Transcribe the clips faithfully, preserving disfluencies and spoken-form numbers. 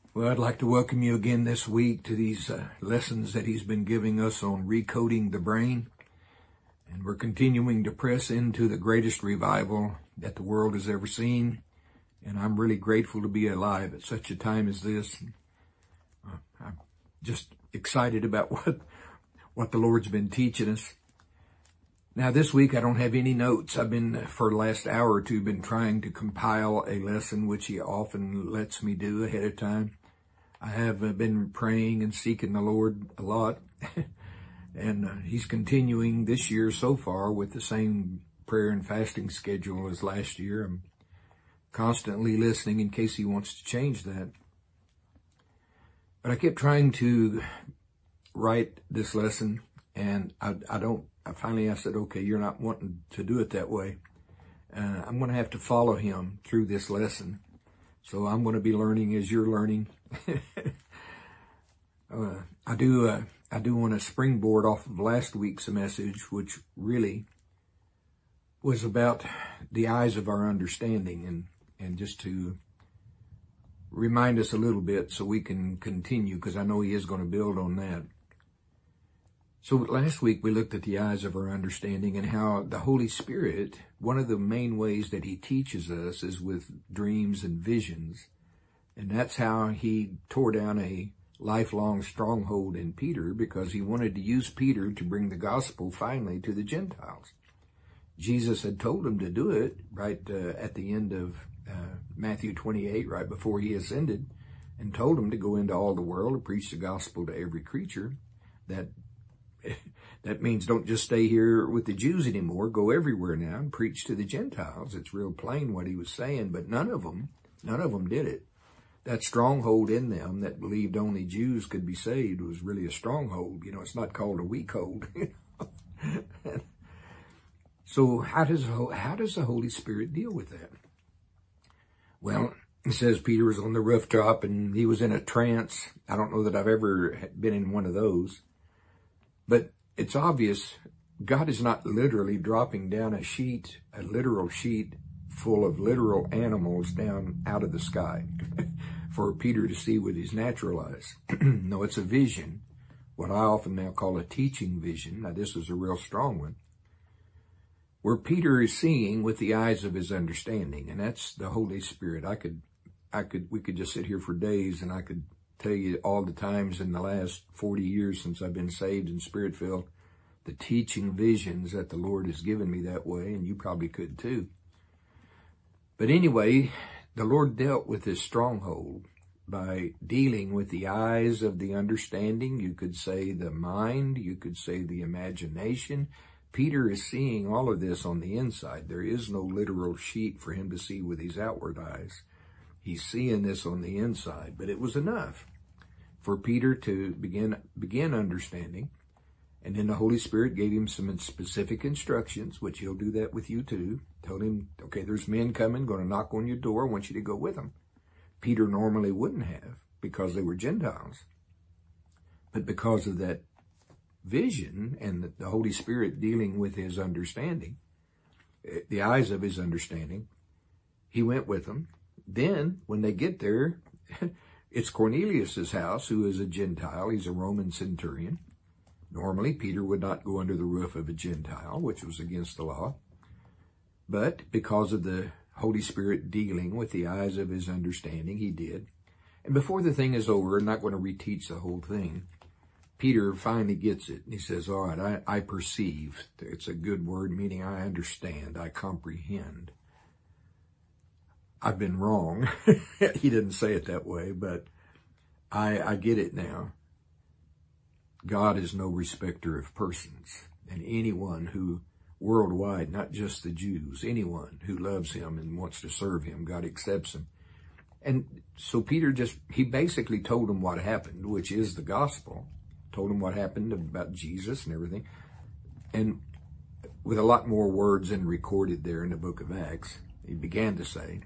Well, I'd like to welcome you again this week to these uh, lessons that he's been giving us on recoding the brain. And we're continuing to press into the greatest revival that the world has ever seen. And I'm really grateful to be alive at such a time as this. Uh, I'm just excited about what, what the Lord's been teaching us. Now, this week, I don't have any notes. I've been, for the last hour or two, been trying to compile a lesson, which he often lets me do ahead of time. I have been praying and seeking the Lord a lot, and uh, he's continuing this year so far with the same prayer and fasting schedule as last year. I'm constantly listening in case he wants to change that. But I kept trying to write this lesson, and I, I don't, I finally I said, okay, you're not wanting to do it that way. Uh, I'm going to have to follow him through this lesson. So I'm going to be learning as you're learning. uh, I do uh, I do want to springboard off of last week's message, which really was about the eyes of our understanding, and, and just to remind us a little bit so we can continue, because I know he is going to build on that. So last week we looked at the eyes of our understanding and how the Holy Spirit, one of the main ways that he teaches us is with dreams and visions. And that's how he tore down a lifelong stronghold in Peter, because he wanted to use Peter to bring the gospel finally to the Gentiles. Jesus had told him to do it right uh, at the end of uh, Matthew twenty-eight, right before he ascended, and told him to go into all the world and preach the gospel to every creature. That That means don't just stay here with the Jews anymore. Go everywhere now and preach to the Gentiles. It's real plain what he was saying, but none of them, none of them did it. That stronghold in them that believed only Jews could be saved was really a stronghold. You know, it's not called a weak hold. So how does, how does the Holy Spirit deal with that? Well, it says Peter was on the rooftop and he was in a trance. I don't know that I've ever been in one of those. But it's obvious God is not literally dropping down a sheet, a literal sheet full of literal animals down out of the sky for Peter to see with his natural eyes. No, it's a vision, what I often now call a teaching vision. Now, this is a real strong one, where Peter is seeing with the eyes of his understanding, and that's the Holy Spirit. I could, I could, we could just sit here for days, and I could tell you all the times in the last forty years since I've been saved and Spirit-filled, the teaching visions that the Lord has given me that way, and you probably could too. But anyway, the Lord dealt with this stronghold by dealing with the eyes of the understanding. You could say the mind, you could say the imagination. Peter is seeing all of this on the inside. There is no literal sheet for him to see with his outward eyes. He's seeing this on the inside, but it was enough for Peter to begin begin understanding. And then the Holy Spirit gave him some specific instructions, which he'll do that with you too. Told him, okay, there's men coming, going to knock on your door. I want you to go with them. Peter normally wouldn't have, because they were Gentiles. But because of that vision and the Holy Spirit dealing with his understanding, the eyes of his understanding, he went with them. Then, when they get there, it's Cornelius's house, who is a Gentile. He's a Roman centurion. Normally, Peter would not go under the roof of a Gentile, which was against the law. But because of the Holy Spirit dealing with the eyes of his understanding, he did. And before the thing is over, I'm not going to reteach the whole thing, Peter finally gets it. And he says, all right, I, I perceive. It's a good word, meaning I understand, I comprehend. I've been wrong. He didn't say it that way, but I, I get it now. God is no respecter of persons, and anyone who worldwide, not just the Jews, anyone who loves him and wants to serve him, God accepts him. And so Peter just, he basically told him what happened, which is the gospel, told him what happened about Jesus and everything, and with a lot more words than recorded there in the book of Acts, he began to say.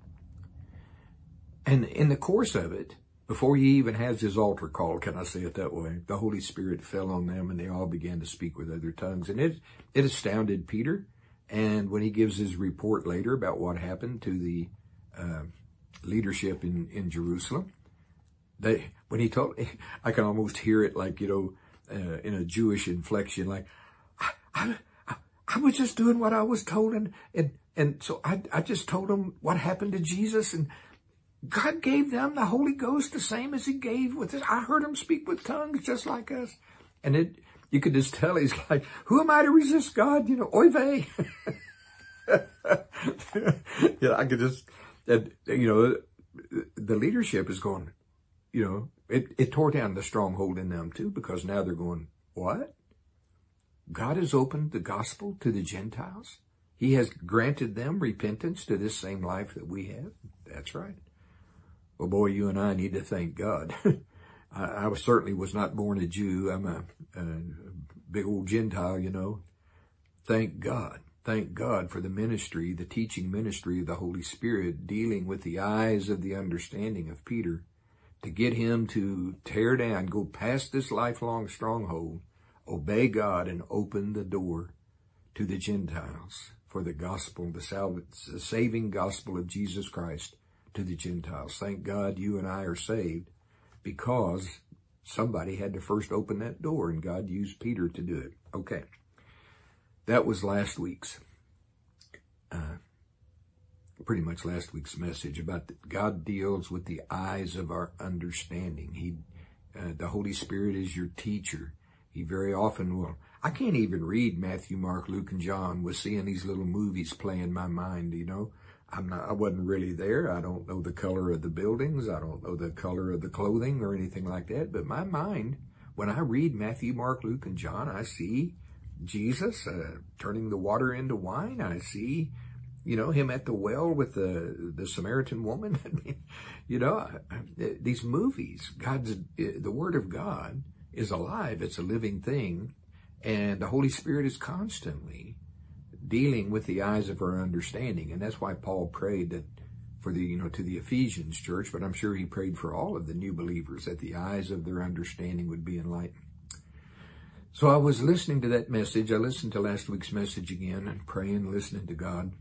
And in the course of it, before he even has his altar call, can I say it that way, the Holy Spirit fell on them and they all began to speak with other tongues. And it, it astounded Peter. And when he gives his report later about what happened to the uh, leadership in, in Jerusalem, They, when he told, I can almost hear it like, you know, uh, in a Jewish inflection, like, I, I, I, I was just doing what I was told. And, and, and so I, I just told them what happened to Jesus, and God gave them the Holy Ghost the same as he gave with us. I heard him speak with tongues just like us. And it, you could just tell he's like, who am I to resist God? You know, oy vey. Yeah, I could just, and, you know, the leadership is going, you know, it, it tore down the stronghold in them too, because now they're going, what? God has opened the gospel to the Gentiles. He has granted them repentance to this same life that we have. That's right. Well, boy, you and I need to thank God. I, I was, certainly was not born a Jew. I'm a, a big old Gentile, you know. Thank God. Thank God for the ministry, the teaching ministry of the Holy Spirit, dealing with the eyes of the understanding of Peter, to get him to tear down, go past this lifelong stronghold, obey God, and open the door to the Gentiles for the gospel, the, salv- the saving gospel of Jesus Christ to the Gentiles. Thank God you and I are saved, because somebody had to first open that door, and God used Peter to do it. Okay. That was last week's, uh, pretty much last week's message about that God deals with the eyes of our understanding. He, uh, the Holy Spirit is your teacher. He very often will. I can't even read Matthew, Mark, Luke, and John with seeing these little movies play in my mind, you know. I'm not, I wasn't really there. I don't know the color of the buildings. I don't know the color of the clothing or anything like that. But my mind, when I read Matthew, Mark, Luke, and John, I see Jesus uh, turning the water into wine. I see, you know, him at the well with the the Samaritan woman. I mean, you know, I, I, these movies, God's, the Word of God is alive. It's a living thing. And the Holy Spirit is constantly dealing with the eyes of our understanding. And that's why Paul prayed that for the, you know, to the Ephesians church, but I'm sure he prayed for all of the new believers, that the eyes of their understanding would be enlightened. So I was listening to that message. I listened to last week's message again, and praying, listening to God.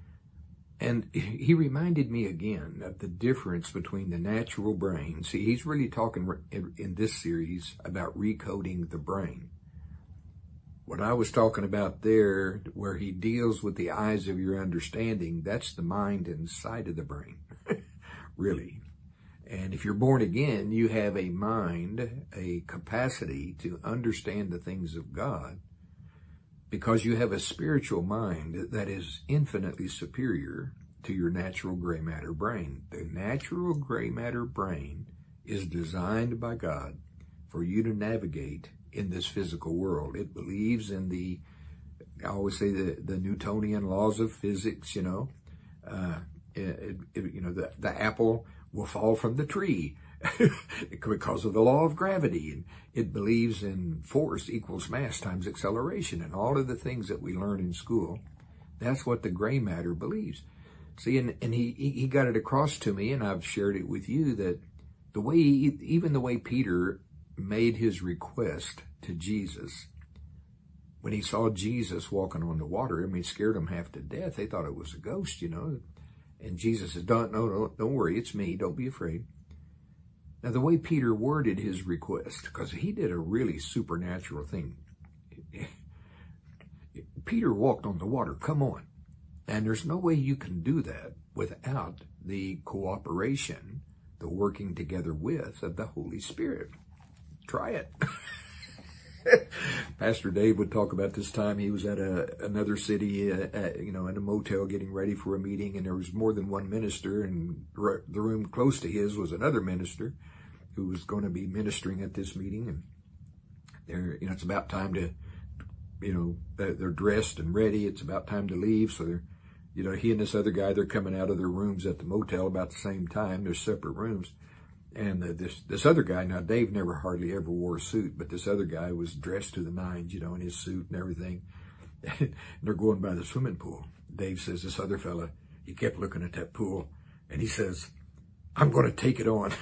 And he reminded me again of the difference between the natural brain. See, he's really talking in this series about recoding the brain. What I was talking about there, where he deals with the eyes of your understanding, that's the mind inside of the brain, really. And if you're born again, you have a mind, a capacity to understand the things of God, because you have a spiritual mind that is infinitely superior to your natural gray matter brain. The natural gray matter brain is designed by God for you to navigate in this physical world. It believes in the, I always say the, the Newtonian laws of physics, you know, uh, it, it, you know, the, the apple will fall from the tree because of the law of gravity. And it believes in force equals mass times acceleration, and all of the things that we learn in school. That's what the gray matter believes. See, and, and he, he got it across to me, and I've shared it with you, that the way, even the way Peter made his request to Jesus, when he saw Jesus walking on the water, I mean, it scared him half to death. They thought it was a ghost, you know. And Jesus said, don't, no, no, don't worry, it's me, don't be afraid. Now, the way Peter worded his request, because he did a really supernatural thing. Peter walked on the water, come on. And there's no way you can do that without the cooperation, the working together with of the Holy Spirit. Try it. Pastor Dave would talk about this time he was at a, another city, uh, at, you know, in a motel getting ready for a meeting, and there was more than one minister, and the room close to his was another minister who was going to be ministering at this meeting. And they're, you know, it's about time to, you know, they're dressed and ready. It's about time to leave. So they're, you know, he and this other guy, they're coming out of their rooms at the motel about the same time. They're separate rooms. And uh, this this other guy, now Dave never hardly ever wore a suit, but this other guy was dressed to the nines, you know, in his suit and everything. And they're going by the swimming pool. Dave says, this other fella, he kept looking at that pool, and he says, I'm going to take it on.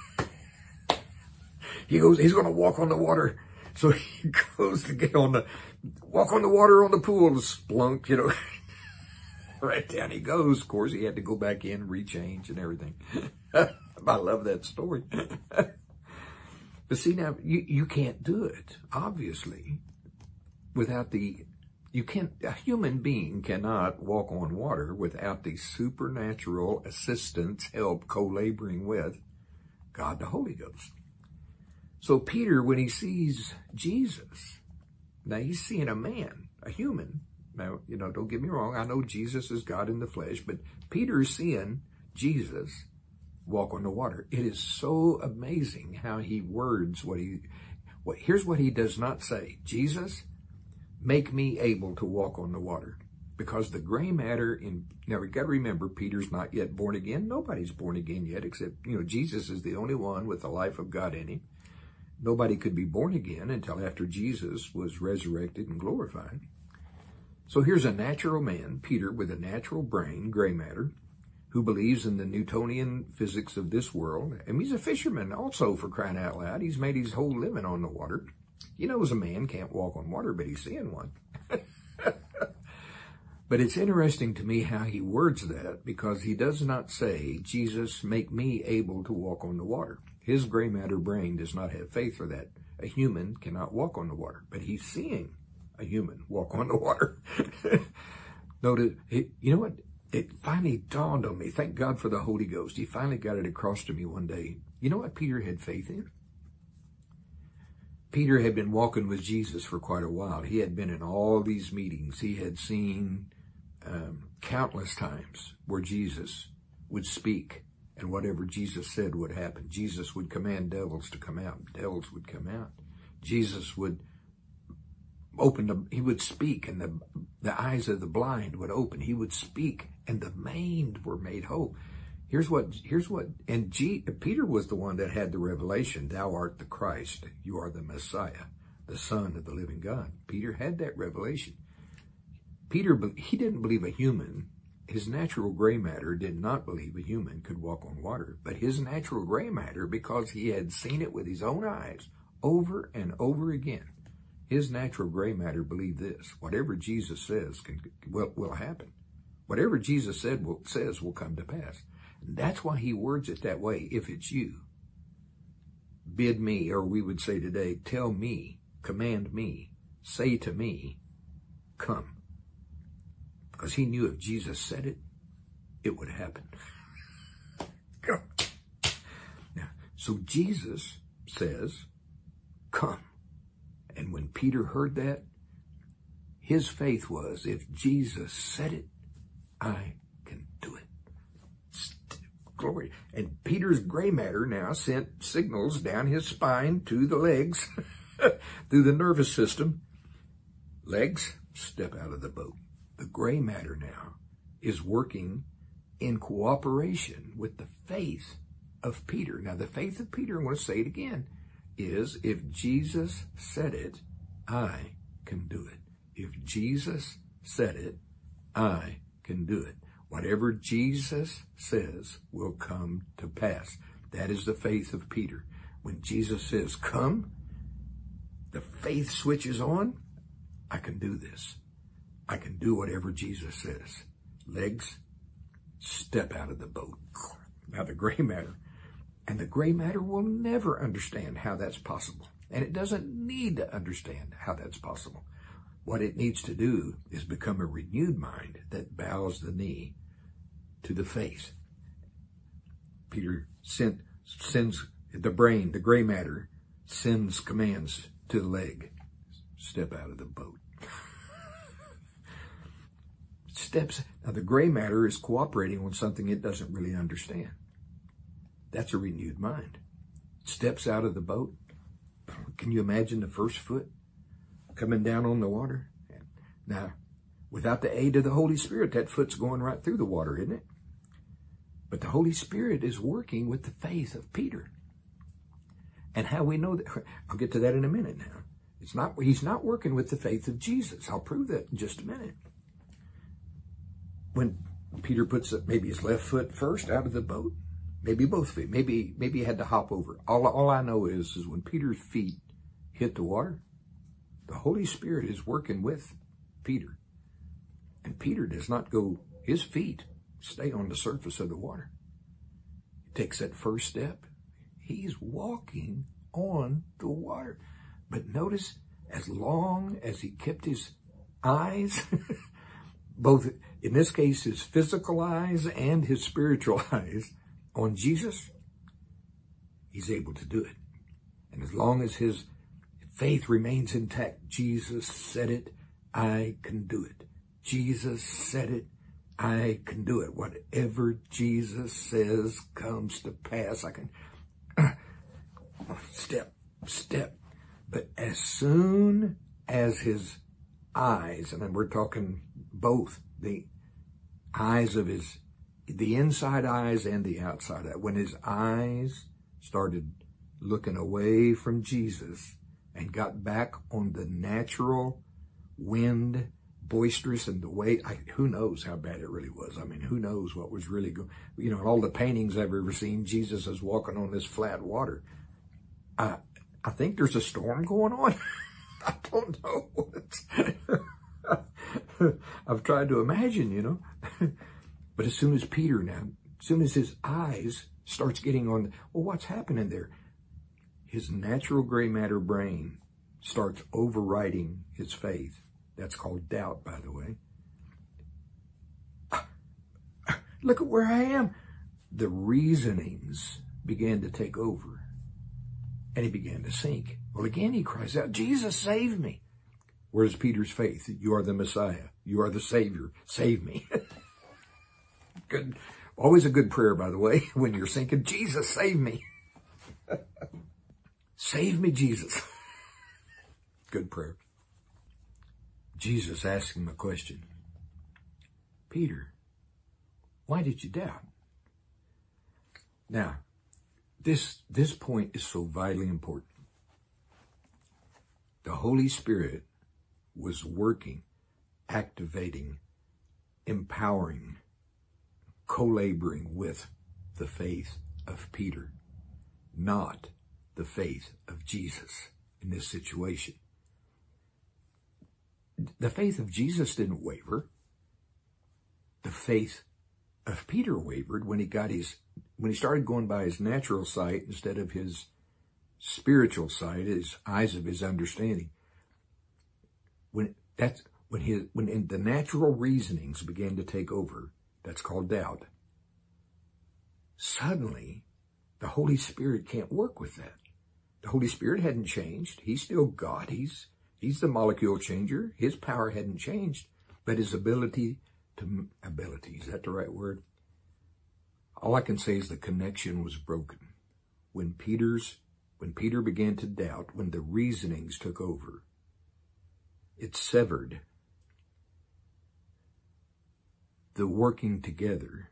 He goes, he's going to walk on the water. So he goes to get on the, walk on the water on the pool, splunk, you know. Right down he goes. Of course, he had to go back in, rechange and everything. I love that story. But see, now, you, you can't do it, obviously, without the, you can't, a human being cannot walk on water without the supernatural assistance, help, co-laboring with God the Holy Ghost. So Peter, when he sees Jesus, now he's seeing a man, a human. Now, you know, don't get me wrong, I know Jesus is God in the flesh, but Peter is seeing Jesus walk on the water. It is so amazing how he words what he, what, here's what he does not say. Jesus, make me able to walk on the water. Because the gray matter in, now we got to remember, Peter's not yet born again. Nobody's born again yet, except, you know, Jesus is the only one with the life of God in him. Nobody could be born again until after Jesus was resurrected and glorified. So here's a natural man, Peter, with a natural brain, gray matter, who believes in the Newtonian physics of this world. And he's a fisherman also, for crying out loud. He's made his whole living on the water. He knows a man can't walk on water, but he's seeing one. But it's interesting to me how he words that, because he does not say, Jesus, make me able to walk on the water. His gray matter brain does not have faith for that. A human cannot walk on the water, but he's seeing a human walk on the water. Notice, it, you know what? It finally dawned on me. Thank God for the Holy Ghost. He finally got it across to me one day. You know what Peter had faith in? Peter had been walking with Jesus for quite a while. He had been in all these meetings. He had seen um, countless times where Jesus would speak, and whatever Jesus said would happen. Jesus would command devils to come out. Devils would come out. Jesus would open the, he would speak, and the, the eyes of the blind would open. He would speak, and the maimed were made whole. Here's what, here's what, and G, Peter was the one that had the revelation, thou art the Christ, you are the Messiah, the Son of the living God. Peter had that revelation. Peter, he didn't believe a human, his natural gray matter did not believe a human could walk on water, but his natural gray matter, because he had seen it with his own eyes over and over again, his natural gray matter believed this: whatever Jesus says can, will, will happen. Whatever Jesus said will, says will come to pass. And that's why he words it that way. If it's you, bid me, or we would say today, tell me, command me, say to me, come. Because he knew if Jesus said it, it would happen. Now, so Jesus says, come. And when Peter heard that, his faith was, if Jesus said it, I can do it. Glory. And Peter's gray matter now sent signals down his spine to the legs, through the nervous system. Legs, step out of the boat. The gray matter now is working in cooperation with the faith of Peter. Now, the faith of Peter, I'm going to say it again, is if Jesus said it, I can do it. If Jesus said it, I can do it. Whatever Jesus says will come to pass. That is the faith of Peter. When Jesus says, come, the faith switches on. I can do this. I can do whatever Jesus says. Legs, step out of the boat. Now the gray matter. And the gray matter will never understand how that's possible. And it doesn't need to understand how that's possible. What it needs to do is become a renewed mind that bows the knee to the faith. Peter sent, sends the brain, the gray matter, sends commands to the leg. Step out of the boat. Steps. Now the gray matter is cooperating on something it doesn't really understand. That's a renewed mind. Steps out of the boat. Can you imagine the first foot coming down on the water? Now, without the aid of the Holy Spirit, that foot's going right through the water, isn't it? But the Holy Spirit is working with the faith of Peter. And how we know that, I'll get to that in a minute now. It's not, he's not working with the faith of Jesus. I'll prove that in just a minute. When Peter puts maybe his left foot first out of the boat, maybe both feet, maybe maybe he had to hop over. All, all I know is, is when Peter's feet hit the water, the Holy Spirit is working with Peter. And Peter does not go, his feet stay on the surface of the water. takes that first step. He's walking on the water. But notice, as long as he kept his eyes, both in this case, his physical eyes and his spiritual eyes on Jesus, he's able to do it. And as long as his faith remains intact, Jesus said it, I can do it. Jesus said it, I can do it. Whatever Jesus says comes to pass. I can step, step. But as soon as his eyes, and then we're talking both, the eyes of his, the inside eyes and the outside eye, when his eyes started looking away from Jesus and got back on the natural wind, boisterous, and the way, I, who knows how bad it really was. I mean, who knows what was really going, you know, all the paintings I've ever seen, Jesus is walking on this flat water. I, I think there's a storm going on. I don't know. I've tried to imagine, you know. But as soon as Peter now, as soon as his eyes starts getting on, well, what's happening there? His natural gray matter brain starts overriding his faith. That's called doubt, by the way. Look at where I am. The reasonings began to take over. And he began to sink. Well, again, he cries out, Jesus, save me. Where's Peter's faith? You are the Messiah. You are the Savior. Save me. Good. Always a good prayer, by the way, when you're sinking. Jesus, save me. Save me, Jesus. Good prayer. Jesus asked him a question. Peter, why did you doubt? Now, this, this point is so vitally important. The Holy Spirit was working, activating, empowering, co-laboring with the faith of Peter, not the faith of Jesus in this situation. The faith of Jesus didn't waver. The faith of Peter wavered when he got his, when he started going by his natural sight instead of his spiritual sight, his eyes of his understanding. When that's when his when the natural reasonings began to take over, that's called doubt. Suddenly, the Holy Spirit can't work with that. The Holy Spirit hadn't changed. He's still God. He's He's the molecule changer. His power hadn't changed, but his ability to, ability, is that the right word? All I can say is the connection was broken. When Peter's, when Peter began to doubt, when the reasonings took over, it severed the working together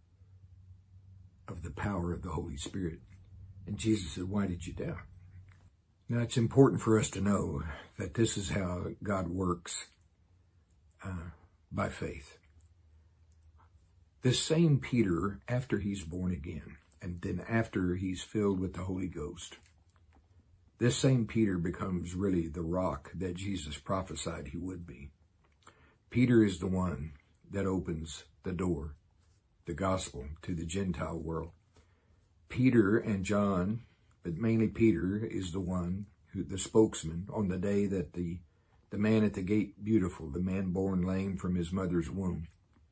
of the power of the Holy Spirit. And Jesus said, why did you doubt? Now, it's important for us to know that this is how God works uh, by faith. This same Peter, after he's born again, and then after he's filled with the Holy Ghost, this same Peter becomes really the rock that Jesus prophesied he would be. Peter is the one that opens the door, the gospel, to the Gentile world. Peter and John, but mainly Peter, is the one, who, the spokesman, on the day that the, the man at the gate beautiful, the man born lame from his mother's womb,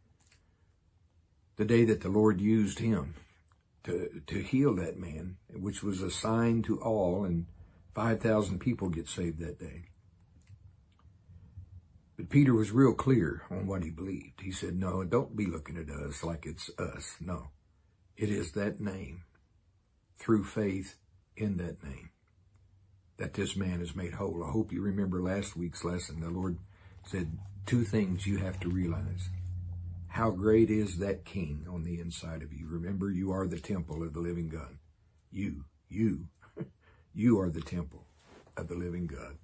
the day that the Lord used him to, to heal that man, which was a sign to all, and five thousand people get saved that day. But Peter was real clear on what he believed. He said, no, don't be looking at us like it's us. No, it is that name, through faith in that name, that this man is made whole. I hope you remember last week's lesson. The Lord said two things you have to realize. How great is that King on the inside of you. Remember, you are the temple of the living God. You, you, you are the temple of the living God.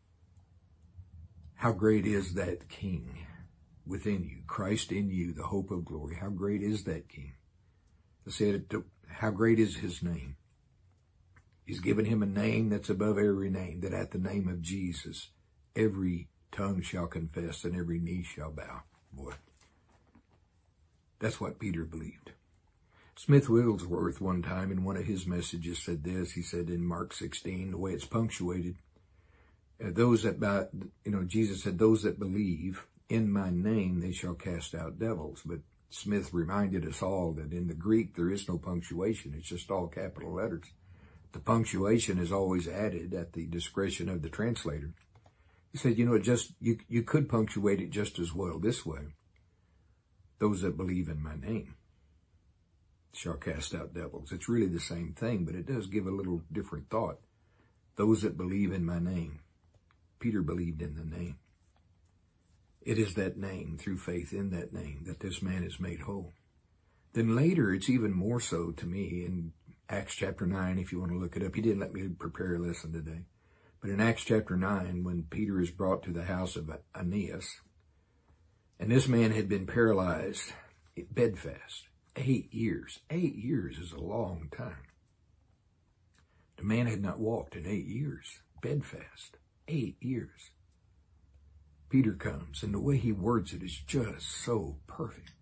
How great is that King within you, Christ in you, the hope of glory. How great is that King? I said, how great is his name? He's given him a name that's above every name, that at the name of Jesus, every tongue shall confess and every knee shall bow. Boy, that's what Peter believed. Smith Wigglesworth one time in one of his messages said this. He said in Mark sixteen, the way it's punctuated, uh, those that, by, you know, Jesus said, those that believe in my name, they shall cast out devils. But Smith reminded us all that in the Greek, there is no punctuation. It's just all capital letters. The punctuation is always added at the discretion of the translator. He said, you know, it just, you, you could punctuate it just as well this way. Those that believe in my name shall cast out devils. It's really the same thing, but it does give a little different thought. Those that believe in my name. Peter believed in the name. It is that name, through faith in that name, that this man is made whole. Then later, it's even more so to me in Acts chapter nine, if you want to look it up. He didn't let me prepare a lesson today. But in Acts chapter nine, when Peter is brought to the house of Aeneas, and this man had been paralyzed, bedfast, eight years. Eight years is a long time. The man had not walked in eight years, bedfast, eight years. Peter comes, and the way he words it is just so perfect.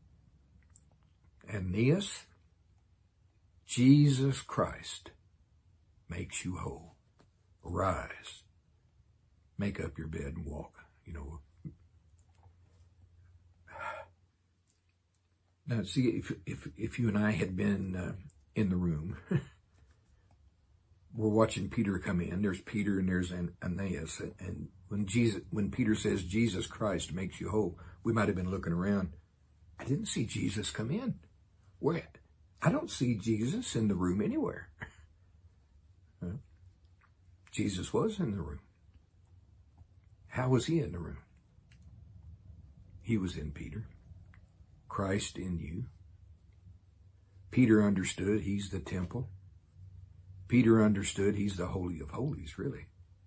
Aeneas, Jesus Christ makes you whole. Arise, make up your bed and walk. You know. Now, see, if if if you and I had been uh, in the room, we're watching Peter come in. There's Peter and there's Aeneas, and, and when Jesus, when Peter says Jesus Christ makes you whole, we might have been looking around. I didn't see Jesus come in. Where? I don't see Jesus in the room anywhere. Huh? Jesus was in the room. How was he in the room? He was in Peter. Christ in you. Peter understood he's the temple. Peter understood he's the Holy of Holies, really.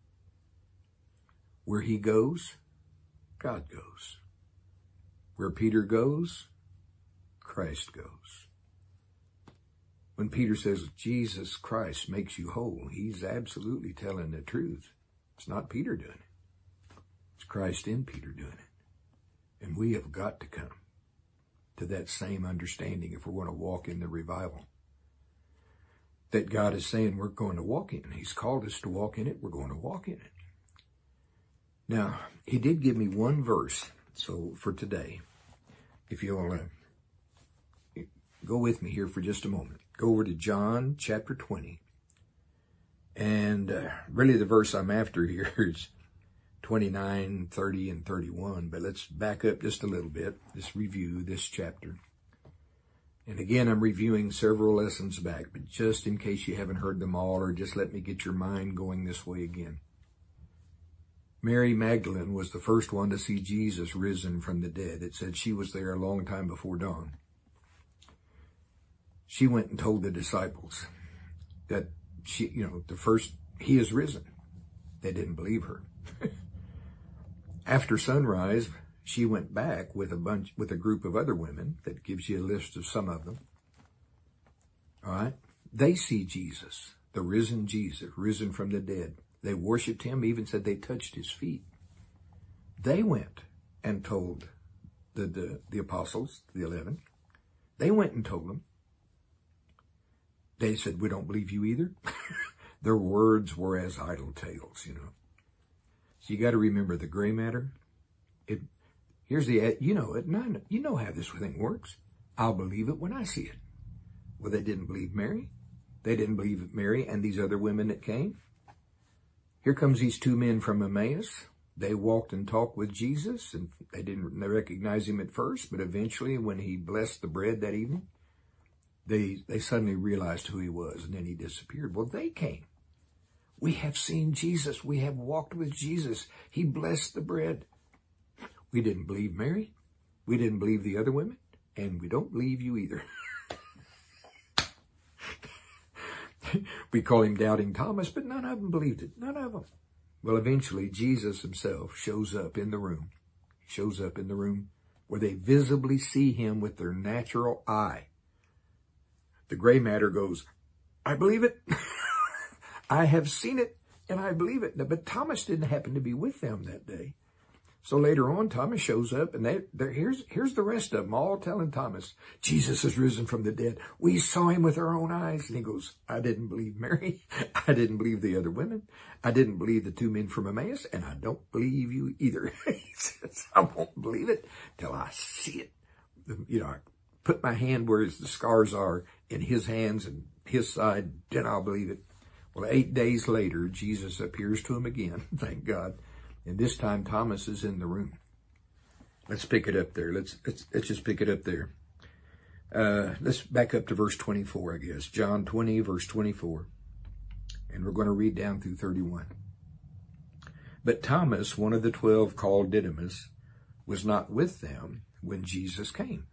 Where he goes, God goes. Where Peter goes, Christ goes. When Peter says Jesus Christ makes you whole, he's absolutely telling the truth. It's not Peter doing it. It's Christ in Peter doing it. And we have got to come to that same understanding if we're going to walk in the revival that God is saying we're going to walk in. He's called us to walk in it. We're going to walk in it. Now, he did give me one verse. So for today, if you'll uh, go with me here for just a moment. Go over to John chapter twenty. And uh, really the verse I'm after here is twenty-nine, thirty, and thirty-one. But let's back up just a little bit. Let's review this chapter. And again, I'm reviewing several lessons back, but just in case you haven't heard them all, or just let me get your mind going this way again. Mary Magdalene was the first one to see Jesus risen from the dead. It said she was there a long time before dawn. She went and told the disciples that she, you know, the first, he is risen. They didn't believe her. After sunrise, she went back with a bunch, with a group of other women. That gives you a list of some of them. All right. They see Jesus, the risen Jesus, risen from the dead. They worshiped him, even said they touched his feet. They went and told the, the, the apostles, the eleven. They went and told them. They said, we don't believe you either. Their words were as idle tales, you know. So you got to remember the gray matter. It, here's the, you know it, and you know how this thing works. I'll believe it when I see it. Well, they didn't believe Mary. They didn't believe Mary and these other women that came. Here comes these two men from Emmaus. They walked and talked with Jesus, and they didn't recognize him at first, but eventually when he blessed the bread that evening, they, they suddenly realized who he was, and then he disappeared. Well, they came. We have seen Jesus. We have walked with Jesus. He blessed the bread. We didn't believe Mary. We didn't believe the other women, and we don't believe you either. We call him Doubting Thomas, but none of them believed it. None of them. Well, eventually, Jesus himself shows up in the room. He shows up in the room where they visibly see him with their natural eye. The gray matter goes, I believe it. I have seen it, and I believe it. But Thomas didn't happen to be with them that day. So later on, Thomas shows up, and they, they're, here's, here's the rest of them all telling Thomas, Jesus has risen from the dead. We saw him with our own eyes. And he goes, I didn't believe Mary. I didn't believe the other women. I didn't believe the two men from Emmaus, and I don't believe you either. He says, I won't believe it till I see it. You know, I put my hand where the scars are in his hands and his side, then I'll believe it. Well, eight days later, Jesus appears to him again, thank God. And this time Thomas is in the room. Let's pick it up there. Let's let's, let's just pick it up there. Uh, let's back up to verse twenty-four, I guess. John twenty, verse twenty-four. And we're going to read down through thirty-one. But Thomas, one of the twelve called Didymus, was not with them when Jesus came.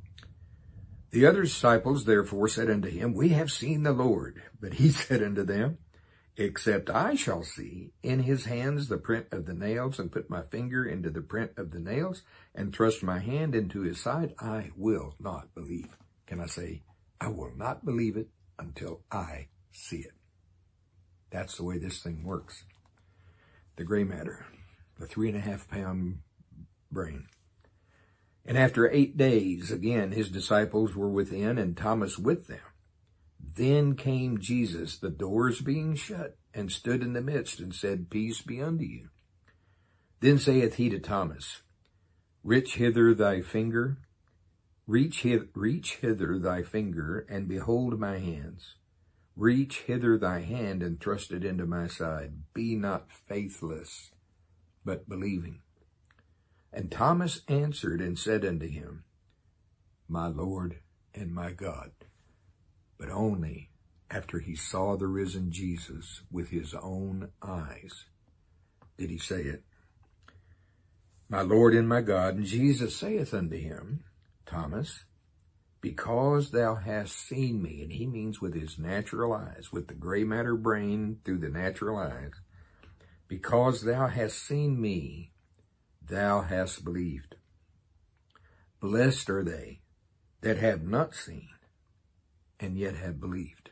The other disciples therefore said unto him, We have seen the Lord. But he said unto them, Except I shall see in his hands the print of the nails, and put my finger into the print of the nails, and thrust my hand into his side, I will not believe. Can I say, I will not believe it until I see it. That's the way this thing works. The gray matter, the three and a half pound brain. And after eight days, again, his disciples were within, and Thomas with them. Then came Jesus, the doors being shut, and stood in the midst, and said, Peace be unto you. Then saith he to Thomas, Reach hither thy finger, reach, hith- reach hither thy finger, and behold my hands. Reach hither thy hand, and thrust it into my side. Be not faithless, but believing. And Thomas answered and said unto him, My Lord and my God. But only after he saw the risen Jesus with his own eyes did he say it. My Lord and my God. And Jesus saith unto him, Thomas, because thou hast seen me, and he means with his natural eyes, with the gray matter brain through the natural eyes, because thou hast seen me, thou hast believed. Blessed are they that have not seen, and yet have believed.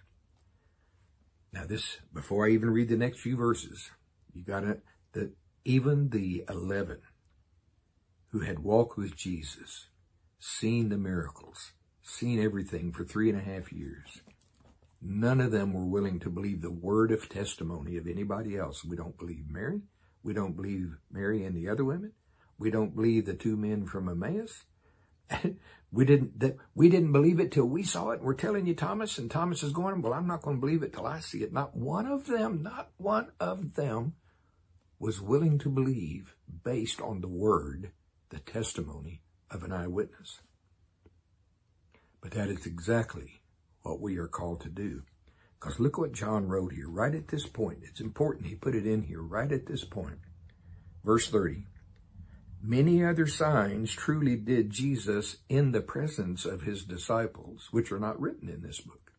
Now this, before I even read the next few verses, you got to, that even the eleven who had walked with Jesus, seen the miracles, seen everything for three and a half years, none of them were willing to believe the word of testimony of anybody else. We don't believe Mary. We don't believe Mary and the other women. We don't believe the two men from Emmaus. We didn't, that, we didn't believe it till we saw it. And we're telling you, Thomas, and Thomas is going, well, I'm not going to believe it till I see it. Not one of them, not one of them was willing to believe based on the word, the testimony of an eyewitness. But that is exactly what we are called to do. Because look what John wrote here, right at this point. It's important he put it in here right at this point. Verse thirty. Many other signs truly did Jesus in the presence of his disciples, which are not written in this book.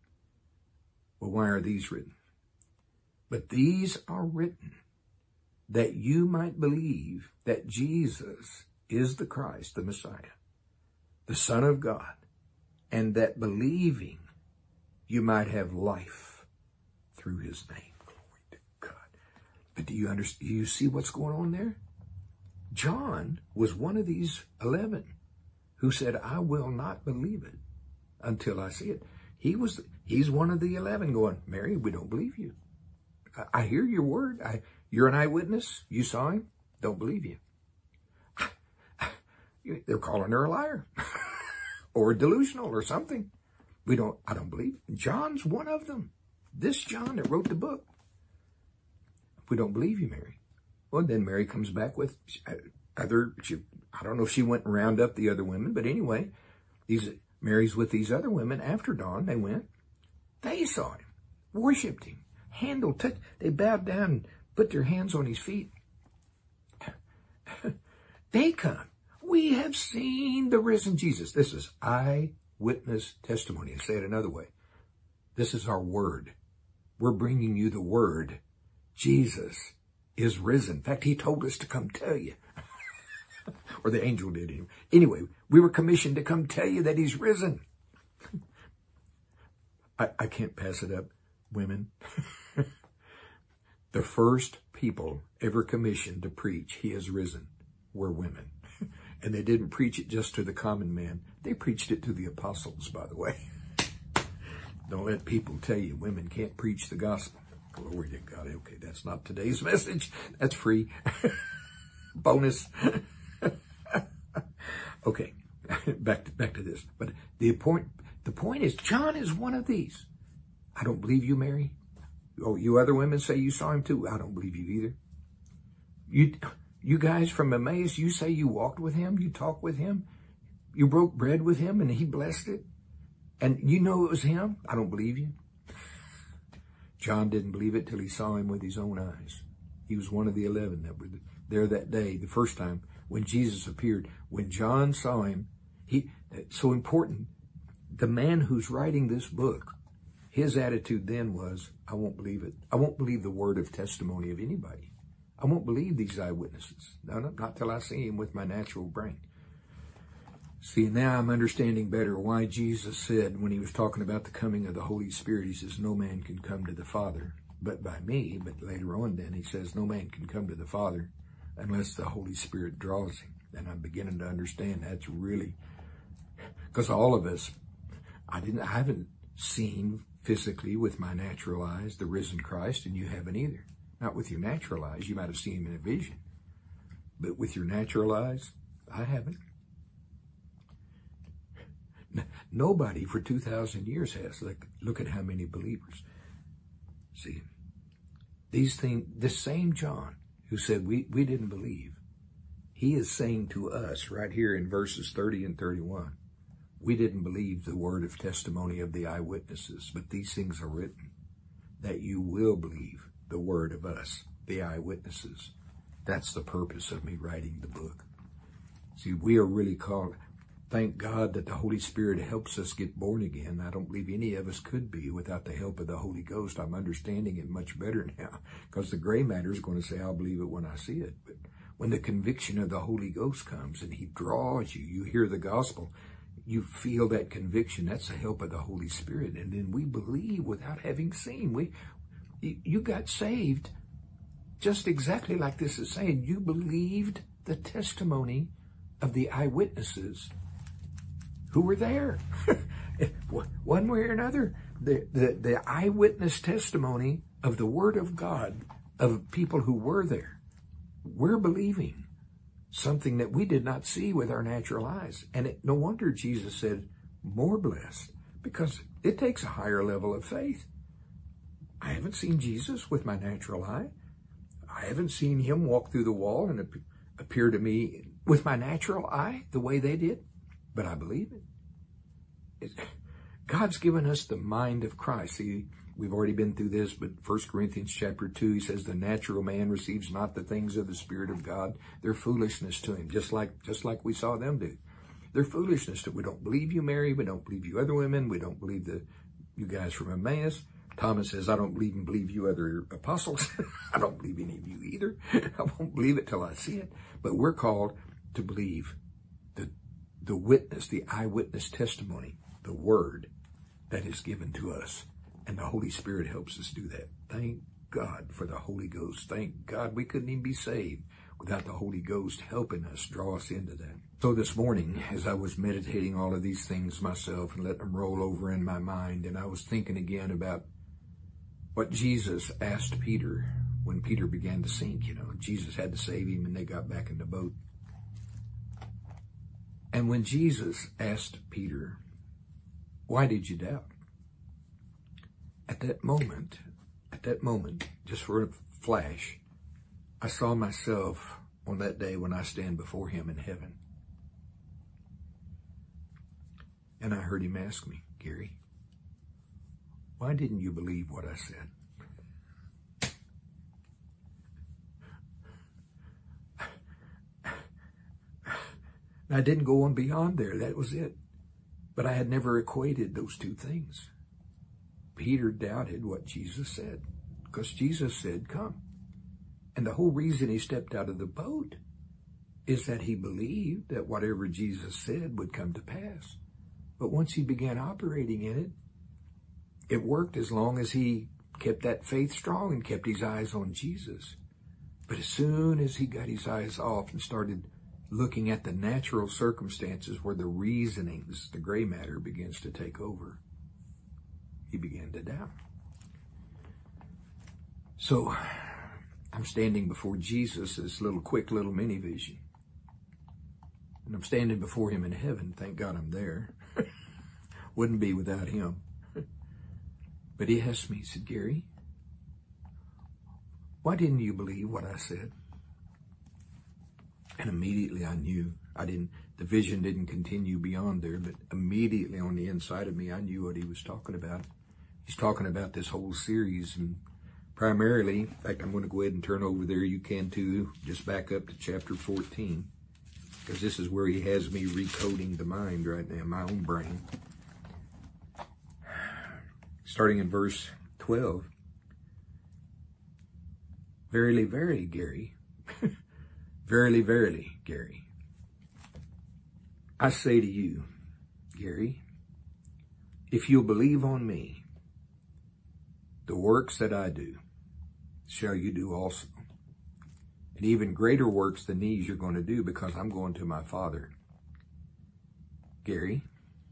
Well, why are these written? But these are written that you might believe that Jesus is the Christ, the Messiah, the Son of God, and that believing you might have life through his name. Glory to God. But do you understand? Do you see what's going on there? John was one of these eleven who said, I will not believe it until I see it. He was, he's one of the eleven going, Mary, we don't believe you. I, I hear your word. I, you're an eyewitness. You saw him. Don't believe you. They're calling her a liar or delusional or something. We don't, I don't believe. John's one of them. This John that wrote the book. We don't believe you, Mary. Well, then Mary comes back with other, she, I don't know if she went and round up the other women, but anyway, these Mary's with these other women after dawn. They went, they saw him, worshipped him, handled, touched, they bowed down and put their hands on his feet. They come. We have seen the risen Jesus. This is eyewitness testimony. And say it another way. This is our word. We're bringing you the word. Jesus is risen. In fact, he told us to come tell you. Or the angel did. Anyway. anyway, we were commissioned to come tell you that he's risen. I, I can't pass it up, women. The first people ever commissioned to preach, he is risen. were women. And they didn't preach it just to the common man. They preached it to the apostles, by the way. Don't let people tell you women can't preach the gospel. Glory to God. Okay, that's not today's message. That's free. Bonus. Okay, back to, back to this. But the point, the point is, John is one of these. I don't believe you, Mary. Oh, you other women say you saw him too. I don't believe you either. You, you guys from Emmaus, you say you walked with him, you talked with him, you broke bread with him, and he blessed it. And you know it was him? I don't believe you. John didn't believe it till he saw him with his own eyes. He was one of the eleven that were there that day, the first time when Jesus appeared. When John saw him, he, it's so important. The man who's writing this book, his attitude then was, I won't believe it. I won't believe the word of testimony of anybody. I won't believe these eyewitnesses. No, no, not till I see him with my natural brain. See, now I'm understanding better why Jesus said when he was talking about the coming of the Holy Spirit, he says, no man can come to the Father but by me. But later on then he says, no man can come to the Father unless the Holy Spirit draws him. And I'm beginning to understand that's really, because all of us, I didn't, I haven't seen physically with my natural eyes the risen Christ, and you haven't either. Not with your natural eyes. You might have seen him in a vision. But with your natural eyes, I haven't. Nobody for two thousand years has. Look, look at how many believers. See, these things, this same John who said we, we didn't believe, he is saying to us right here in verses thirty and thirty-one, we didn't believe the word of testimony of the eyewitnesses, but these things are written that you will believe the word of us, the eyewitnesses. That's the purpose of me writing the book. See, we are really called, thank God that the Holy Spirit helps us get born again. I don't believe any of us could be without the help of the Holy Ghost. I'm understanding it much better now, because the gray matter is going to say, I'll believe it when I see it. But when the conviction of the Holy Ghost comes and he draws you, you hear the gospel, you feel that conviction. That's the help of the Holy Spirit. And then we believe without having seen. We, you got saved just exactly like this is saying. You believed the testimony of the eyewitnesses who were there. One way or another, the, the, the eyewitness testimony of the Word of God, of people who were there. We're believing something that we did not see with our natural eyes. And it, no wonder Jesus said, more blessed, because it takes a higher level of faith. I haven't seen Jesus with my natural eye. I haven't seen him walk through the wall and appear to me with my natural eye the way they did, but I believe it. It God's given us the mind of Christ. See, we've already been through this, but First Corinthians chapter two, he says, the natural man receives not the things of the Spirit of God. They're foolishness to him, just like just like we saw them do. They're foolishness to him. We don't believe you, Mary. We don't believe you other women. We don't believe the you guys from Emmaus. Thomas says, I don't believe and believe you other apostles. I don't believe any of you either. I won't believe it till I see it. But we're called to believe the, the witness, the eyewitness testimony, the word that is given to us. And the Holy Spirit helps us do that. Thank God for the Holy Ghost. Thank God we couldn't even be saved without the Holy Ghost helping us, draw us into that. So this morning, as I was meditating all of these things myself and letting them roll over in my mind, and I was thinking again about what Jesus asked Peter when Peter began to sink. You know, Jesus had to save him and they got back in the boat. And when Jesus asked Peter, why did you doubt? At that moment, at that moment, just for a flash, I saw myself on that day when I stand before him in heaven. And I heard him ask me, Gary, why didn't you believe what I said? I didn't go on beyond there. That was it. But I had never equated those two things. Peter doubted what Jesus said, because Jesus said, come. And the whole reason he stepped out of the boat is that he believed that whatever Jesus said would come to pass. But once he began operating in it, it worked as long as he kept that faith strong and kept his eyes on Jesus. But as soon as he got his eyes off and started looking at the natural circumstances where the reasonings, the gray matter, begins to take over, he began to doubt. So I'm standing before Jesus, this little quick little mini vision. And I'm standing before him in heaven. Thank God I'm there. Wouldn't be without him. But he asked me, he said, Gary, why didn't you believe what I said? And immediately I knew. I didn't, the vision didn't continue beyond there, but immediately on the inside of me, I knew what he was talking about. He's talking about this whole series, and primarily, in fact, I'm going to go ahead and turn over there. You can too. Just back up to chapter fourteen, because this is where he has me recoding the mind right now, my own brain. Starting in verse twelve. Verily, verily, Gary. Verily, verily, Gary. I say to you, Gary, if you'll believe on me, the works that I do shall you do also. And even greater works than these you're going to do, because I'm going to my Father. Gary,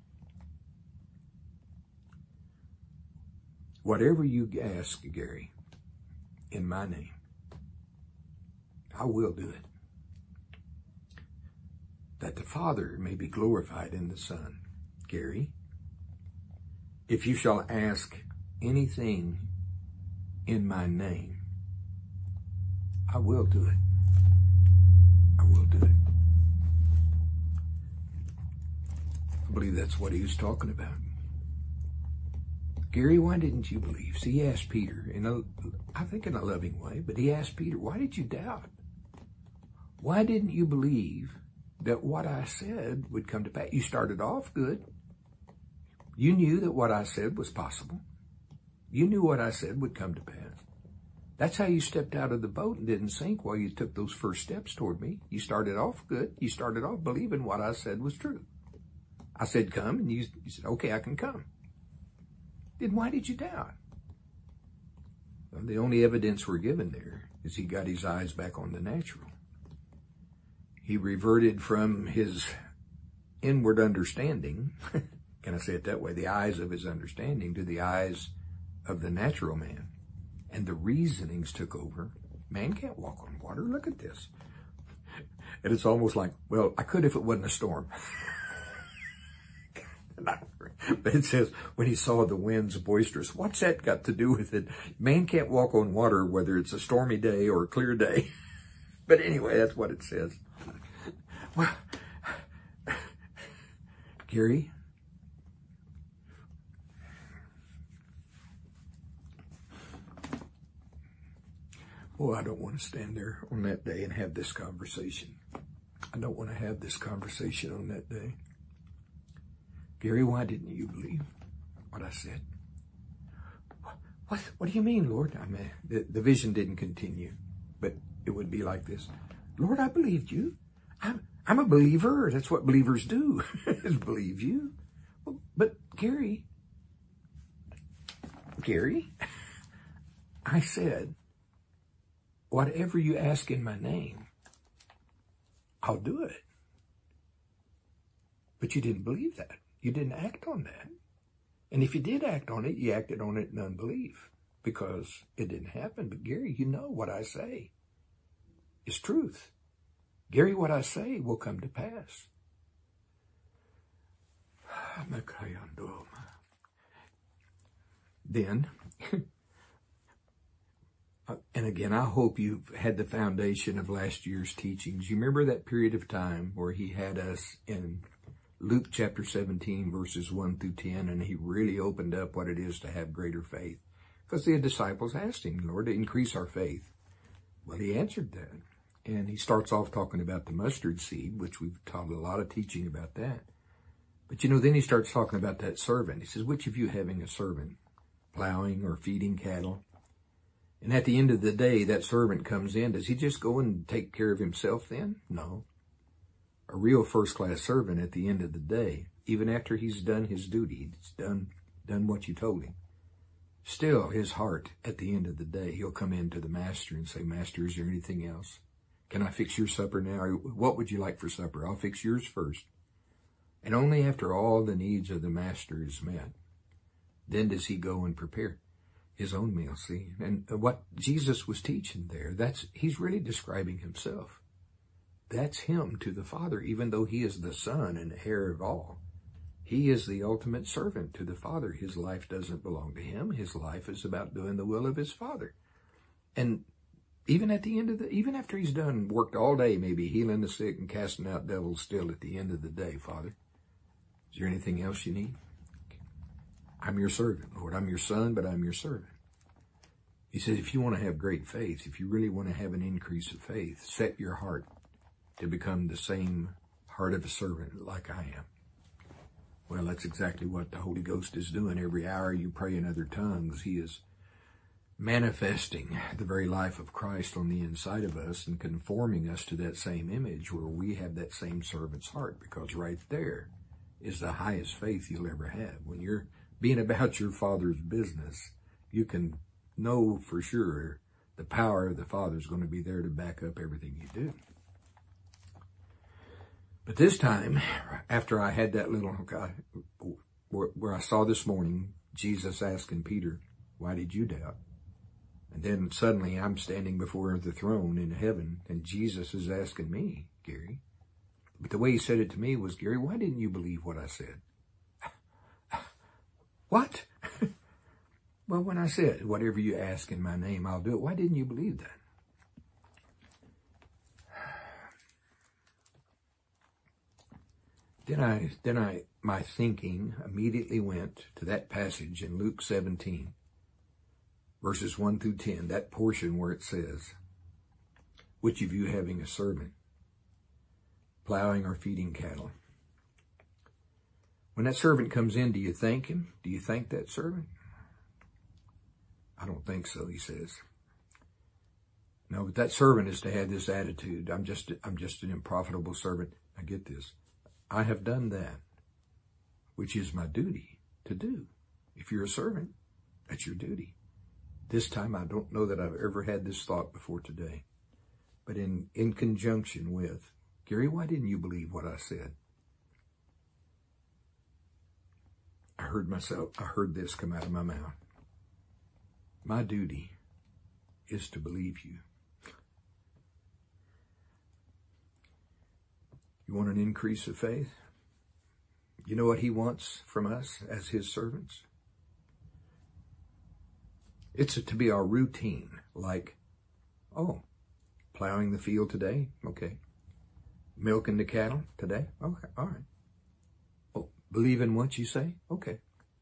whatever you ask, Gary, in my name, I will do it, that the Father may be glorified in the Son. Gary, if you shall ask anything in my name, I will do it. I will do it. I believe that's what he was talking about. Gary, why didn't you believe? See, he asked Peter, in a, I think in a loving way, but he asked Peter, why did you doubt? Why didn't you believe that what I said would come to pass? You started off good. You knew that what I said was possible. You knew what I said would come to pass. That's how you stepped out of the boat and didn't sink while you took those first steps toward me. You started off good. You started off believing what I said was true. I said, come, and you, you said, okay, I can come. Then why did you doubt? Well, the only evidence we're given there is he got his eyes back on the natural. He reverted from his inward understanding, can I say it that way, the eyes of his understanding, to the eyes of the natural man. And the reasonings took over. Man can't walk on water. Look at this. And it's almost like, well, I could if it wasn't a storm. But it says, when he saw the winds boisterous, what's that got to do with it? Man can't walk on water whether it's a stormy day or a clear day. But anyway, that's what it says. Well, Gary, oh, I don't want to stand there on that day and have this conversation. I don't want to have this conversation on that day. Gary, why didn't you believe what I said? What, what, what do you mean, Lord? I mean, the, the vision didn't continue, but it would be like this. Lord, I believed you. I'm, I'm a believer. That's what believers do, is believe you. Well, but Gary, Gary, I said, whatever you ask in my name, I'll do it. But you didn't believe that. You didn't act on that. And if you did act on it, you acted on it in unbelief because it didn't happen. But Gary, you know what I say is truth. Gary, what I say will come to pass. Then, and again, I hope you've had the foundation of last year's teachings. You remember that period of time where he had us in Luke chapter seventeen, verses one through ten, and he really opened up what it is to have greater faith. Because the disciples asked him, Lord, to increase our faith. Well, he answered that. And he starts off talking about the mustard seed, which we've taught a lot of teaching about that. But, you know, then he starts talking about that servant. He says, which of you having a servant, plowing or feeding cattle? And at the end of the day, that servant comes in. Does he just go and take care of himself then? No. A real first-class servant at the end of the day, even after he's done his duty, he's done, done what you told him, still his heart at the end of the day, he'll come in to the master and say, Master, is there anything else? Can I fix your supper now? What would you like for supper? I'll fix yours first. And only after all the needs of the master is met, then does he go and prepare his own meal. See, and what Jesus was teaching there, that's, he's really describing himself. That's him to the Father, even though he is the Son and heir of all. He is the ultimate servant to the Father. His life doesn't belong to him. His life is about doing the will of his Father. And even at the end of the, even after he's done, worked all day, maybe healing the sick and casting out devils, still at the end of the day, Father, is there anything else you need? I'm your servant, Lord. I'm your son, but I'm your servant. He says, if you want to have great faith, if you really want to have an increase of faith, set your heart to become the same heart of a servant like I am. Well, that's exactly what the Holy Ghost is doing. Every hour you pray in other tongues, he is manifesting the very life of Christ on the inside of us and conforming us to that same image where we have that same servant's heart, because right there is the highest faith you'll ever have. When you're being about your Father's business, you can know for sure the power of the Father is going to be there to back up everything you do. But this time, after I had that little, where I saw this morning, Jesus asking Peter, why did you doubt? And then suddenly I'm standing before the throne in heaven, and Jesus is asking me, Gary. But the way he said it to me was, Gary, why didn't you believe what I said? What? Well, when I said, whatever you ask in my name, I'll do it. Why didn't you believe that? Then I, then I, my thinking immediately went to that passage in Luke seventeen, verses one through ten, that portion where it says, which of you having a servant, plowing or feeding cattle? When that servant comes in, do you thank him? Do you thank that servant? I don't think so, he says. No, but that servant is to have this attitude. I'm just, I'm just an unprofitable servant. I get this. I have done that, which is my duty to do. If you're a servant, that's your duty. This time, I don't know that I've ever had this thought before today, but in, in conjunction with, Gary, why didn't you believe what I said? I heard myself, I heard this come out of my mouth. My duty is to believe you. You want an increase of faith? You know what he wants from us as his servants? It's to be our routine, like, oh, plowing the field today? Okay. Milking the cattle today? Okay, all right. Oh, believe in what you say? Okay.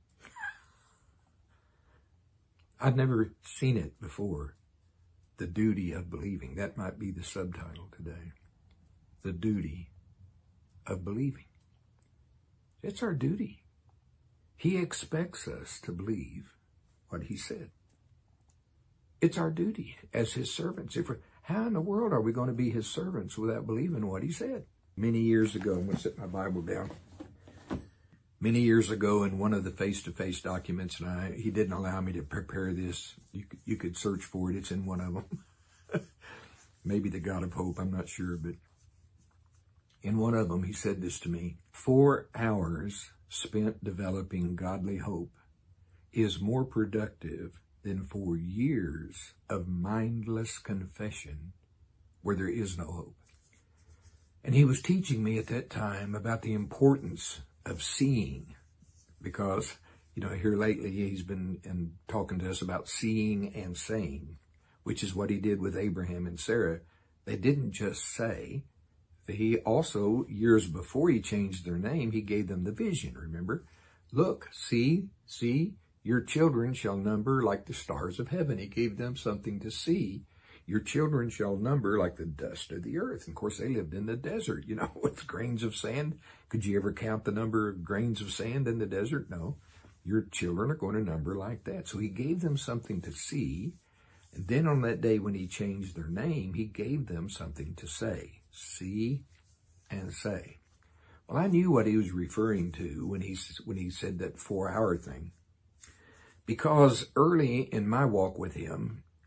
I've never seen it before. The duty of believing. That might be the subtitle today. The duty of believing. It's our duty. He expects us to believe what he said. It's our duty as his servants. If we're, how in the world are we going to be his servants without believing what he said? Many years ago, I'm going to set my Bible down. Many years ago, in one of the face-to-face documents, and I, he didn't allow me to prepare this. You, you could search for it. It's in one of them. Maybe the God of Hope, I'm not sure. But in one of them, he said this to me. Four hours spent developing godly hope is more productive than four years of mindless confession where there is no hope. And he was teaching me at that time about the importance of seeing, because, you know, here lately he's been and talking to us about seeing and saying, which is what he did with Abraham and Sarah. They didn't just say. He also, years before he changed their name, he gave them the vision, remember? Look, see, see, your children shall number like the stars of heaven. He gave them something to see. Your children shall number like the dust of the earth. And of course, they lived in the desert, you know, with grains of sand. Could you ever count the number of grains of sand in the desert? No. Your children are going to number like that. So he gave them something to see. And then on that day when he changed their name, he gave them something to say. See and say. Well, I knew what he was referring to when he, when he said that four-hour thing. Because early in my walk with him,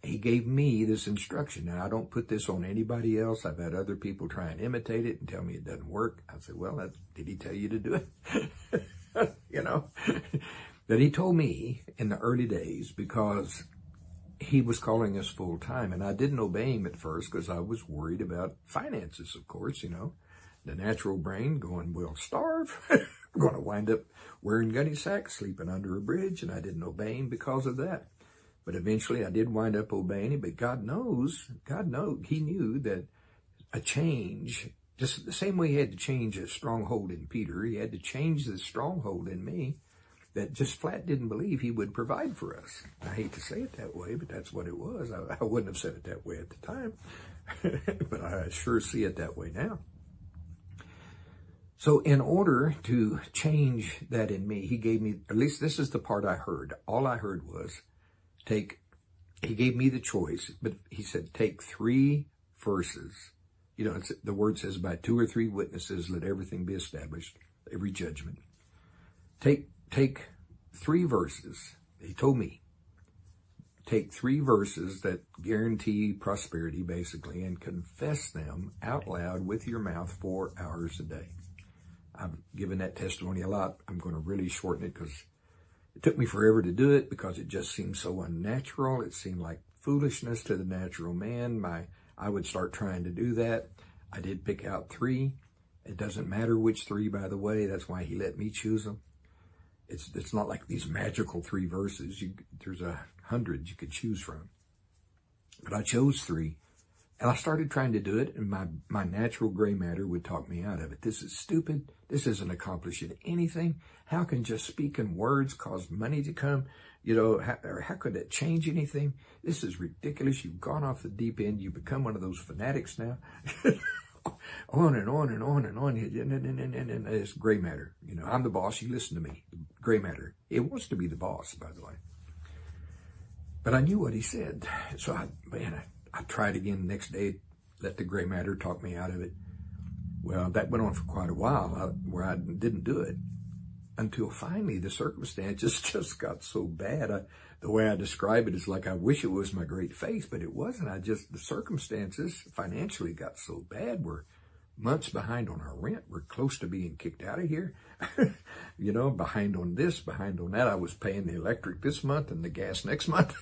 he gave me this instruction. Now, I don't put this on anybody else. I've had other people try and imitate it and tell me it doesn't work. I said, well, that, did he tell you to do it? You know, that he told me in the early days, because he was calling us full time, and I didn't obey him at first because I was worried about finances, of course, you know, the natural brain going, we'll starve. I'm going to wind up wearing gunny sacks, sleeping under a bridge, and I didn't obey him because of that. But eventually I did wind up obeying him, but God knows, God knows, he knew that a change, just the same way he had to change a stronghold in Peter, he had to change the stronghold in me that just flat didn't believe he would provide for us. I hate to say it that way, but that's what it was. I, I wouldn't have said it that way at the time, but I sure see it that way now. So in order to change that in me, he gave me, at least this is the part I heard. All I heard was take, he gave me the choice, but he said, take three verses. You know, it's, the word says by two or three witnesses, let everything be established, every judgment. Take, take three verses. He told me, take three verses that guarantee prosperity, basically, and confess them out loud with your mouth four hours a day. I've given that testimony a lot. I'm going to really shorten it because it took me forever to do it because it just seemed so unnatural. It seemed like foolishness to the natural man. My, I would start trying to do that. I did pick out three. It doesn't matter which three, by the way. That's why he let me choose them. It's, it's not like these magical three verses. You, there's a hundred you could choose from. But I chose three. And I started trying to do it, and my, my natural gray matter would talk me out of it. This is stupid. This isn't accomplishing anything. How can just speaking words cause money to come? You know, how, or how could that change anything? This is ridiculous. You've gone off the deep end. You've become one of those fanatics now. On and on and on and on. And, and, and, and, and it's gray matter. You know, I'm the boss. You listen to me. Gray matter. It wants to be the boss, by the way. But I knew what he said. So, I, man, I, I tried again the next day, let the gray matter talk me out of it. Well, that went on for quite a while I, where I didn't do it until finally the circumstances just got so bad. I, the way I describe it is like I wish it was my great faith, but it wasn't. I just, the circumstances financially got so bad. We're months behind on our rent. We're close to being kicked out of here. You know, behind on this, behind on that. I was paying the electric this month and the gas next month.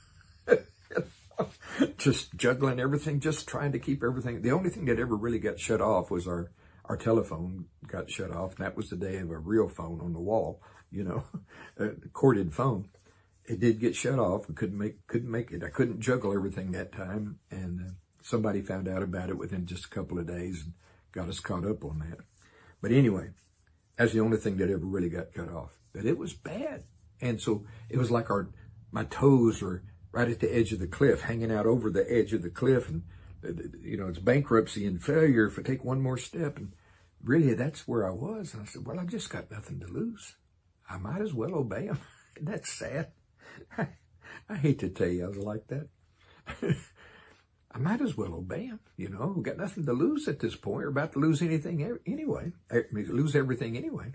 Just juggling everything, just trying to keep everything. The only thing that ever really got shut off was our, our telephone got shut off. And that was the day of a real phone on the wall, you know, a corded phone. It did get shut off. We couldn't make, couldn't make it. I couldn't juggle everything that time. And uh, somebody found out about it within just a couple of days and got us caught up on that. But anyway, that's the only thing that ever really got cut off. But it was bad. And so it was like our, my toes were right at the edge of the cliff, hanging out over the edge of the cliff. And, you know, it's bankruptcy and failure if I take one more step. And really, that's where I was. And I said, well, I've just got nothing to lose. I might as well obey him. That's sad. I, I hate to tell you I was like that. I might as well obey him. You know, we've got nothing to lose at this point. We're about to lose anything anyway. Lose everything anyway.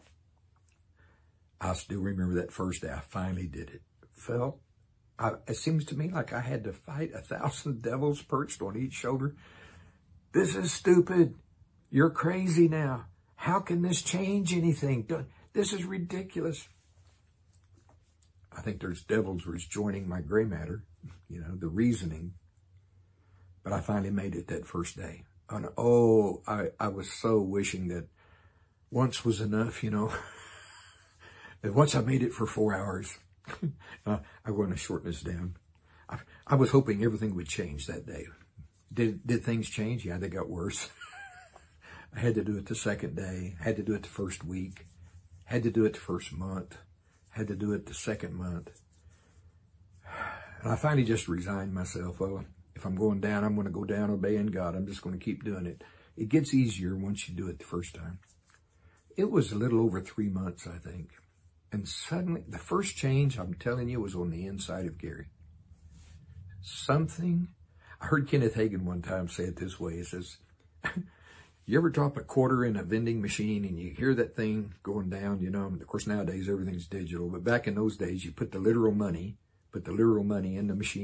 I still remember that first day I finally did it. Felt I, it seems to me like I had to fight a thousand devils perched on each shoulder. This is stupid. You're crazy now. How can this change anything? This is ridiculous. I think there's devils was joining my gray matter, you know, the reasoning. But I finally made it that first day. And oh, I, I was so wishing that once was enough, you know. That once I made it for four hours. uh, I'm going to shorten this down. I, I was hoping everything would change that day. Did did things change? Yeah, they got worse. I had to do it the second day. Had to do it the first week. Had to do it the first month. Had to do it the second month. And I finally just resigned myself. Well, if I'm going down, I'm going to go down obeying God. I'm just going to keep doing it. It gets easier once you do it the first time. It was a little over three months, I think. And suddenly, the first change, I'm telling you, was on the inside of Gary. Something, I heard Kenneth Hagin one time say it this way. He says, you ever drop a quarter in a vending machine and you hear that thing going down, you know? Of course, nowadays, everything's digital. But back in those days, you put the literal money, put the literal money in the machine,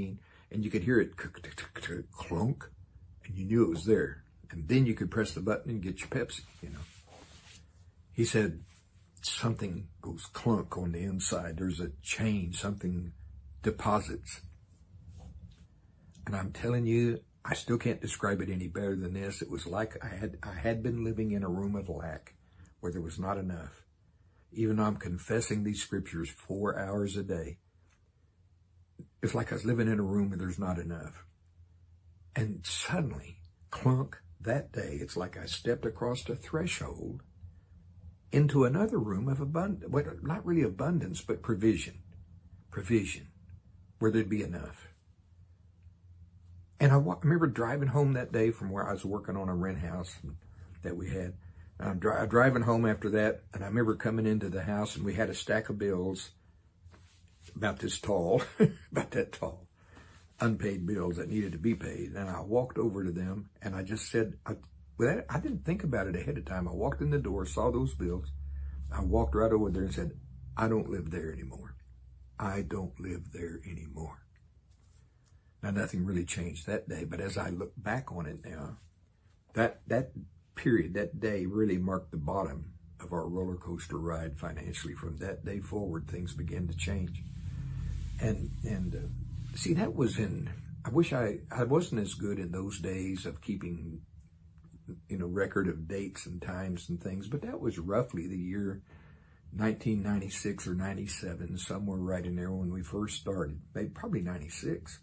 and you could hear it clunk, and you knew it was there. And then you could press the button and get your Pepsi, you know. He said something goes clunk on the inside. There's a change, something deposits. And I'm telling you, I still can't describe it any better than this. It was like I had I had been living in a room of lack where there was not enough. Even though I'm confessing these scriptures four hours a day, it's like I was living in a room where there's not enough. And suddenly, clunk, that day, it's like I stepped across the threshold into another room of abundance, well, not really abundance, but provision, provision, where there'd be enough. And I, I remember driving home that day from where I was working on a rent house that we had. I'm dri driving home after that, and I remember coming into the house, and we had a stack of bills about this tall, about that tall, unpaid bills that needed to be paid. And I walked over to them, and I just said, I, well, I didn't think about it ahead of time. I walked in the door, saw those bills. I walked right over there and said, I don't live there anymore. I don't live there anymore. Now, nothing really changed that day, but as I look back on it now, that that period, that day really marked the bottom of our roller coaster ride financially. From that day forward, things began to change. And and uh, see, that was in, I wish I, I wasn't as good in those days of keeping, you know, record of dates and times and things, but that was roughly the year nineteen ninety-six or ninety-seven, somewhere right in there when we first started, maybe probably ninety-six.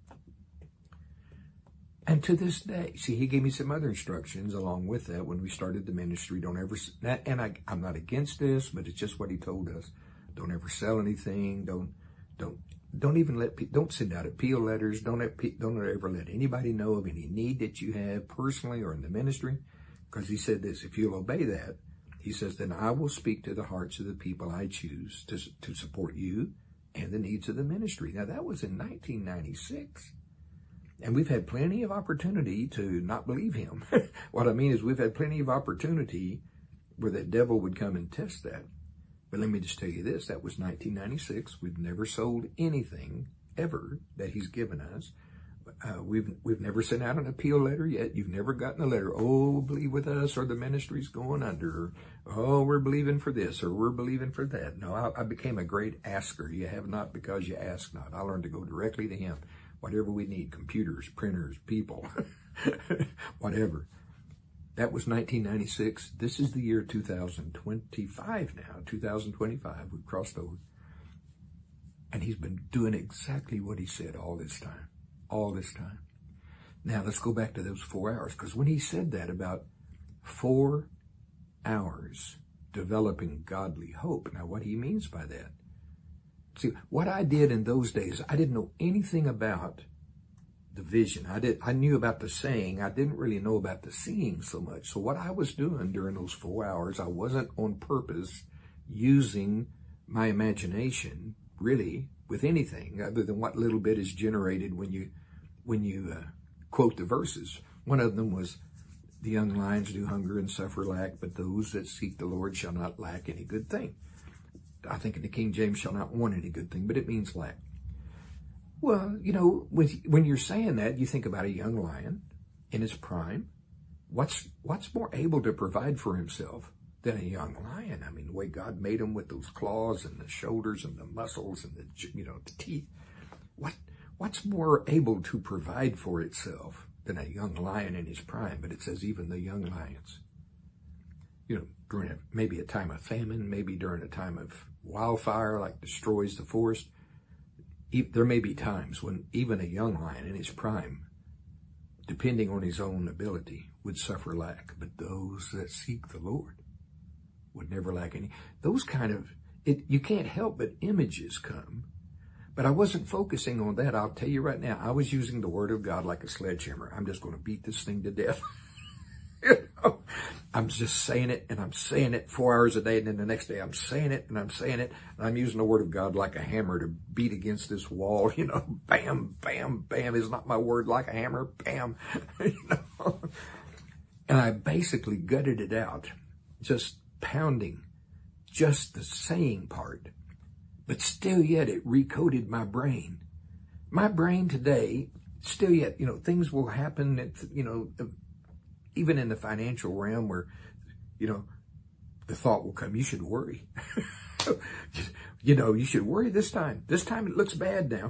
And to this day, see, he gave me some other instructions along with that when we started the ministry. Don't ever, and I, I'm not against this, but it's just what he told us. Don't ever sell anything. Don't, don't, don't even let, don't send out appeal letters. Don't, let, don't ever let anybody know of any need that you have personally or in the ministry. Because he said this, if you'll obey that, he says, then I will speak to the hearts of the people I choose to, to support you and the needs of the ministry. Now, that was in nineteen ninety-six. And we've had plenty of opportunity to not believe him. What I mean is we've had plenty of opportunity where that devil would come and test that. But let me just tell you this, that was nineteen ninety-six. We've never sold anything ever that he's given us. Uh, we've we've never sent out an appeal letter yet. You've never gotten a letter, oh, believe with us, or the ministry's going under, or, oh, we're believing for this, or we're believing for that. No, I, I became a great asker. You have not because you ask not. I learned to go directly to him. Whatever we need, computers, printers, people, whatever. That was nineteen ninety-six. This is the year two thousand twenty-five now, two thousand twenty-five. We've crossed over. And he's been doing exactly what he said all this time, all this time. Now, let's go back to those four hours, because when he said that about four hours developing godly hope, now what he means by that, see, what I did in those days, I didn't know anything about the vision. I did. I knew about the saying. I didn't really know about the seeing so much. So what I was doing during those four hours, I wasn't on purpose using my imagination, really, with anything other than what little bit is generated when you when you uh, quote the verses. One of them was, the young lions do hunger and suffer lack, but those that seek the Lord shall not lack any good thing. I think in the King James, shall not want any good thing, but it means lack. Well, you know, when, when you're saying that, you think about a young lion in his prime. What's, what's more able to provide for himself than a young lion? I mean, the way God made him with those claws and the shoulders and the muscles and the, you know, the teeth. What, what's more able to provide for itself than a young lion in his prime? But it says even the young lions. You know, during a, maybe a time of famine, maybe during a time of wildfire, like destroys the forest. There may be times when even a young lion in his prime, depending on his own ability, would suffer lack. But those that seek the Lord would never lack any. Those kind of, it, you can't help but images come. But I wasn't focusing on that. I'll tell you right now, I was using the word of God like a sledgehammer. I'm just going to beat this thing to death. You know? I'm just saying it, and I'm saying it four hours a day, and then the next day I'm saying it, and I'm saying it, and I'm using the word of God like a hammer to beat against this wall, you know, bam, bam, bam. Is not my word like a hammer? Bam, you know. And I basically gutted it out, just pounding just the saying part. But still yet it recoded my brain. My brain today, still yet, you know, things will happen, at, you know, even in the financial realm where, you know, the thought will come, you should worry. You know, you should worry this time. This time it looks bad now.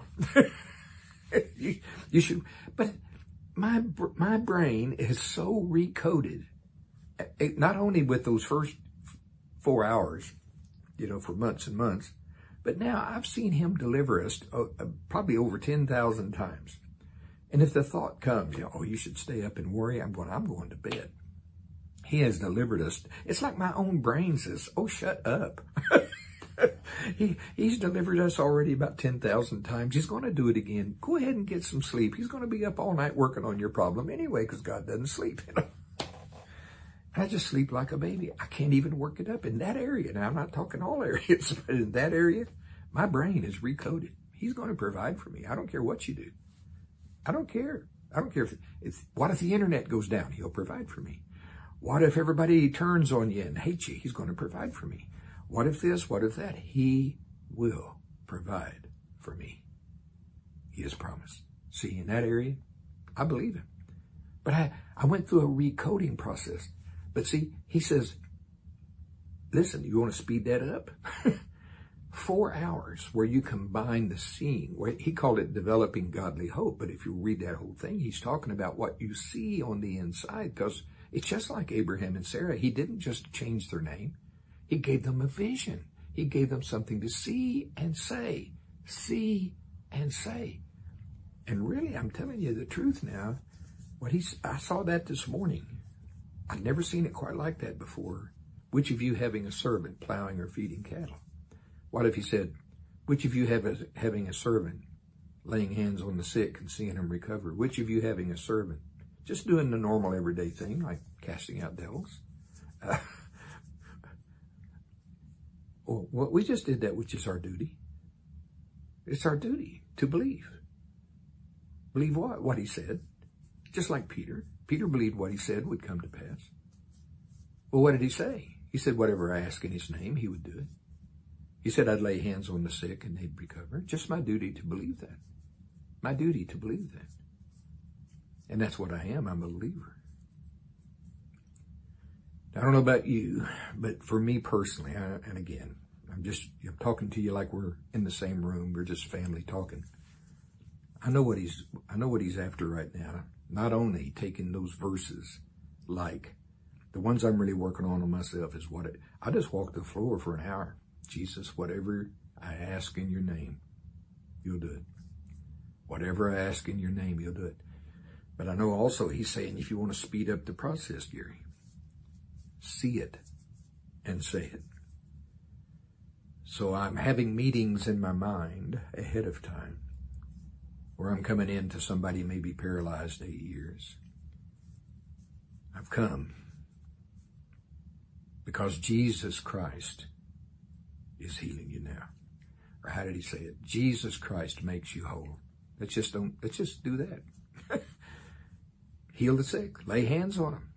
you, you should, but my, my brain is so recoded, not only with those first four hours, you know, for months and months, but now I've seen him deliver us uh, probably over ten thousand times. And if the thought comes, you know, oh, you should stay up and worry, I'm going, I'm going to bed. He has delivered us. It's like my own brain says, oh, shut up. he, he's delivered us already about ten thousand times. He's going to do it again. Go ahead and get some sleep. He's going to be up all night working on your problem anyway, because God doesn't sleep. You know? I just sleep like a baby. I can't even work it up in that area. Now, I'm not talking all areas, but in that area, my brain is recoded. He's going to provide for me. I don't care what you do. I don't care. I don't care if, if, what if the internet goes down? He'll provide for me. What if everybody turns on you and hates you? He's going to provide for me. What if this? What if that? He will provide for me. He has promised. See, in that area, I believe him. But I, I went through a recoding process. But see, he says, listen, you want to speed that up? Four hours where you combine the seeing, where he called it developing godly hope. But if you read that whole thing, he's talking about what you see on the inside, because it's just like Abraham and Sarah. He didn't just change their name. He gave them a vision. He gave them something to see and say, see and say. And really, I'm telling you the truth now. What he's, I saw that this morning. I'd never seen it quite like that before. Which of you having a servant plowing or feeding cattle? What if he said, which of you have a, having a servant laying hands on the sick and seeing them recover? Which of you having a servant just doing the normal everyday thing like casting out devils? Uh, well, well, we just did that, which is our duty. It's our duty to believe. Believe what? What he said. Just like Peter. Peter believed what he said would come to pass. Well, what did he say? He said, whatever I ask in his name, he would do it. He said, I'd lay hands on the sick and they'd recover. Just my duty to believe that. My duty to believe that. And that's what I am. I'm a believer. I don't know about you, but for me personally, I, and again, I'm just I'm talking to you like we're in the same room. We're just family talking. I know what he's, I know what he's after right now. Not only taking those verses, like the ones I'm really working on on myself is what it, I just walk the floor for an hour. Jesus, whatever I ask in your name, you'll do it. Whatever I ask in your name, you'll do it. But I know also he's saying, if you want to speed up the process, Gary, see it and say it. So I'm having meetings in my mind ahead of time where I'm coming in to somebody maybe paralyzed eight years. I've come because Jesus Christ is healing you now. Or how did he say it? Jesus Christ makes you whole. Let's just don't, let's just do that. Heal the sick. Lay hands on them.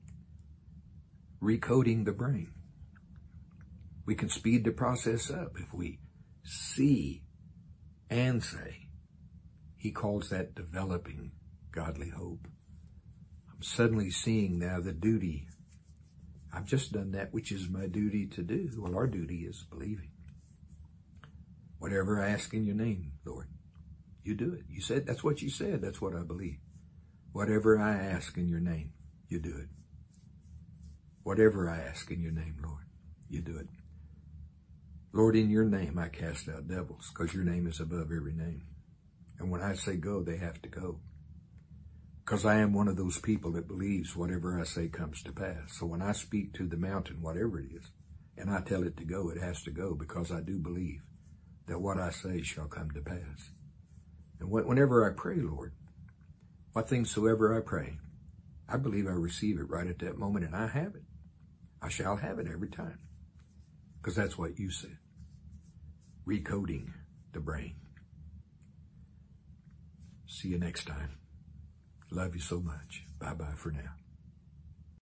Recoding the brain. We can speed the process up if we see and say. He calls that developing godly hope. I'm suddenly seeing now the duty. I've just done that which is my duty to do. Well, our duty is believing. Whatever I ask in your name, Lord, you do it. You said, that's what you said. That's what I believe. Whatever I ask in your name, you do it. Whatever I ask in your name, Lord, you do it. Lord, in your name I cast out devils, because your name is above every name. And when I say go, they have to go. Because I am one of those people that believes whatever I say comes to pass. So when I speak to the mountain, whatever it is, and I tell it to go, it has to go, because I do believe that what I say shall come to pass. And whenever I pray, Lord, what things soever I pray, I believe I receive it right at that moment, and I have it. I shall have it every time. Because that's what you said. Recoding the brain. See you next time. Love you so much. Bye-bye for now.